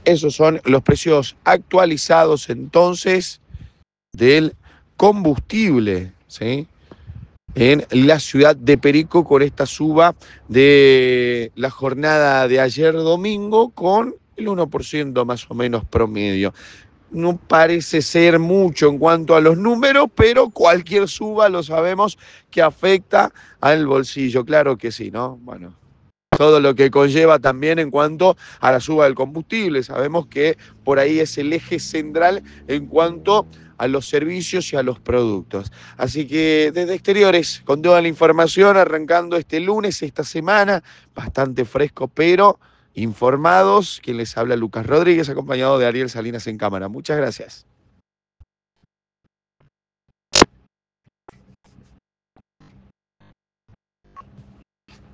Esos son los precios actualizados entonces del combustible, ¿sí? En la ciudad de Perico con esta suba de la jornada de ayer domingo con el 1% más o menos promedio. No parece ser mucho en cuanto a los números, pero cualquier suba lo sabemos que afecta al bolsillo. Claro que sí, ¿no? Bueno, todo lo que conlleva también en cuanto a la suba del combustible. Sabemos que por ahí es el eje central en cuanto a los servicios y a los productos. Así que desde Exteriores, con toda la información, arrancando este lunes, esta semana, bastante fresco, pero informados. Quien les habla, Lucas Rodríguez, acompañado de Ariel Salinas en cámara. Muchas gracias.